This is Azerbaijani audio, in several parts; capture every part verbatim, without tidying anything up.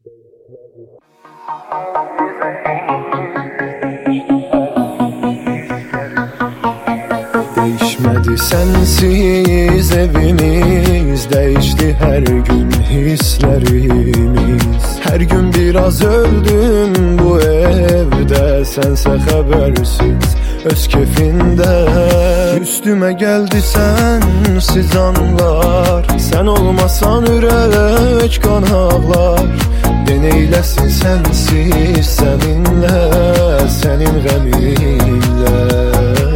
Değişmedi sensiz evimiz, değişti her gün hislerimiz. Her gün biraz öldüm bu evde, sense habersiz öz kefinde. Üstüme geldi sensiz anlar, sen olmasan ürek kan ağlar. Deneylesin sensiz seninle, senin gəminlə.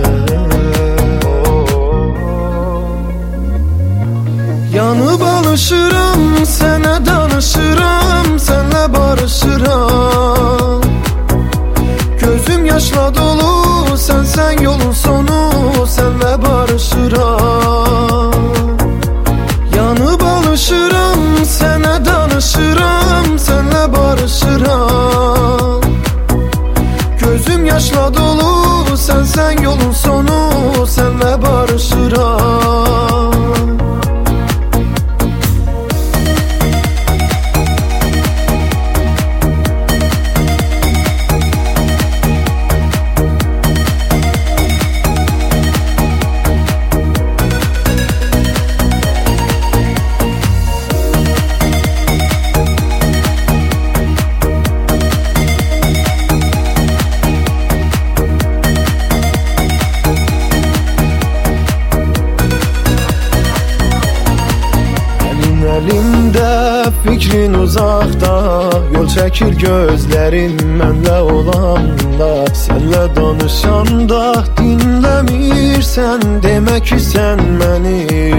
Yanıp alışıram, sana danışıram, senle barışıram. Gözüm yaşla dolu, sen sen yolun sonu, senle barışıram. Yanıp alışıram, sana danışıram, senle barışıram. Gözüm yaşla dolu, sen sen yolun sonu, senle barışıram. Elimdə fikrin uzaqda, yol çəkir gözlərin mənlə olanda. Sənlə danışanda dinləmirsən, demək ki sən məni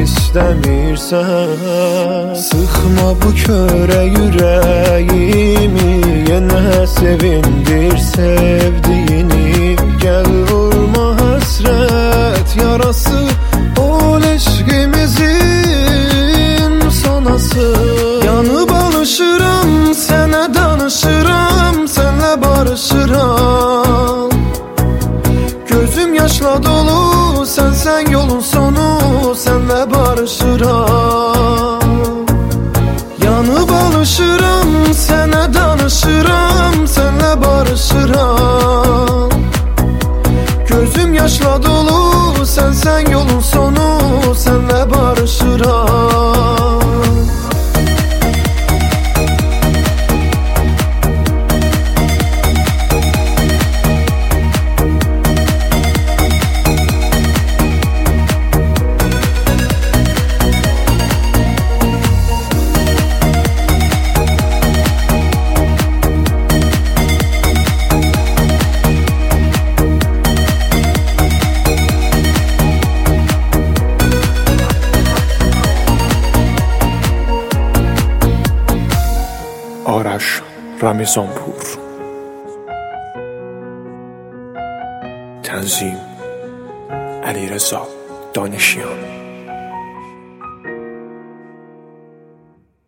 istəmirsən. Sıxma bu körə ürəyimi, yenə sevindir sevdiyini. Gəl vurma həsrət yarası, ol eşqimizin sonası. Yanıp alışıram, sana danışıram, senle barışıram. Gözüm yaşla dolu, sen sen yolun sonu, senle barışıram. Yanıp alışıram, sana danışıram, senle barışıram. Gözüm yaşla dolu, sen sen yolun sonu, senle barışıram. آرش رمضانپور. تنظیم علیرضا دانشیان.